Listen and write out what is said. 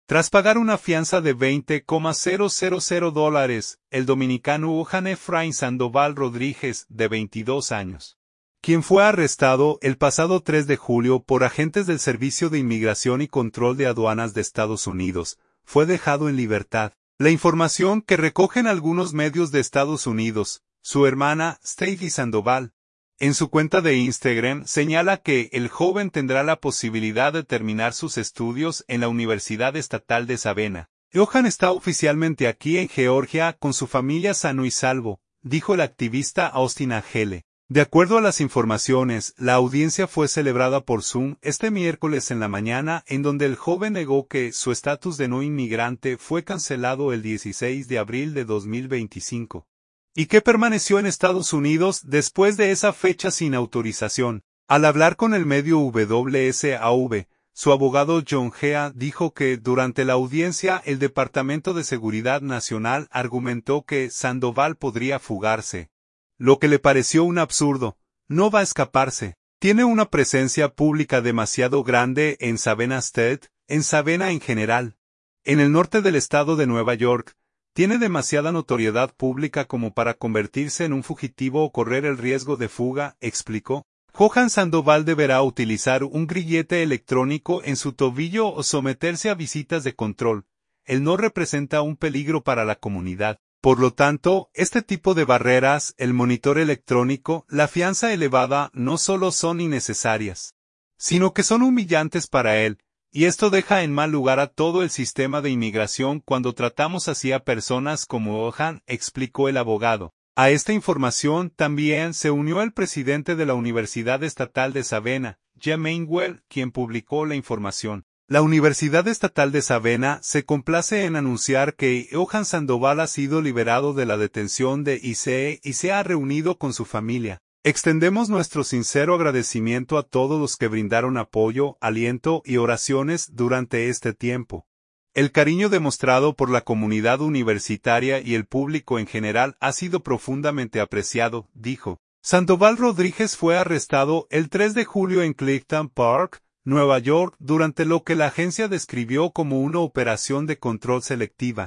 Tras pagar una fianza de $20,000, el dominicano Johan Efraín Sandoval Rodríguez, de 22 años, quien fue arrestado el pasado 3 de julio por agentes del Servicio de Inmigración y Control de Aduanas de Estados Unidos, fue dejado en libertad. La información que recogen algunos medios de Estados Unidos, su hermana, Stacey Sandoval, en su cuenta de Instagram señala que el joven tendrá la posibilidad de terminar sus estudios en la Universidad Estatal de Savannah. Johan está oficialmente aquí en Georgia con su familia sano y salvo, dijo el activista Austin Agele. De acuerdo a las informaciones, la audiencia fue celebrada por Zoom este miércoles en la mañana, en donde el joven negó que su estatus de no inmigrante fue cancelado el 16 de abril de 2025. Y que permaneció en Estados Unidos después de esa fecha sin autorización. Al hablar con el medio WSAV, su abogado John Gea dijo que durante la audiencia el Departamento de Seguridad Nacional argumentó que Sandoval podría fugarse. Lo que le pareció un absurdo. No va a escaparse. Tiene una presencia pública demasiado grande en Savannah State, en Savannah en general. En el norte del estado de Nueva York, tiene demasiada notoriedad pública como para convertirse en un fugitivo o correr el riesgo de fuga, explicó. Johan Sandoval deberá utilizar un grillete electrónico en su tobillo o someterse a visitas de control. Él no representa un peligro para la comunidad. Por lo tanto, este tipo de barreras, el monitor electrónico, la fianza elevada, no solo son innecesarias, sino que son humillantes para él. Y esto deja en mal lugar a todo el sistema de inmigración cuando tratamos así a personas como Johan, explicó el abogado. A esta información también se unió el presidente de la Universidad Estatal de Savannah, Jermaine Well, quien publicó la información. La Universidad Estatal de Savannah se complace en anunciar que Johan Sandoval ha sido liberado de la detención de ICE y se ha reunido con su familia. Extendemos nuestro sincero agradecimiento a todos los que brindaron apoyo, aliento y oraciones durante este tiempo. El cariño demostrado por la comunidad universitaria y el público en general ha sido profundamente apreciado, dijo. Sandoval Rodríguez fue arrestado el 3 de julio en Clifton Park, Nueva York, durante lo que la agencia describió como una operación de control selectiva.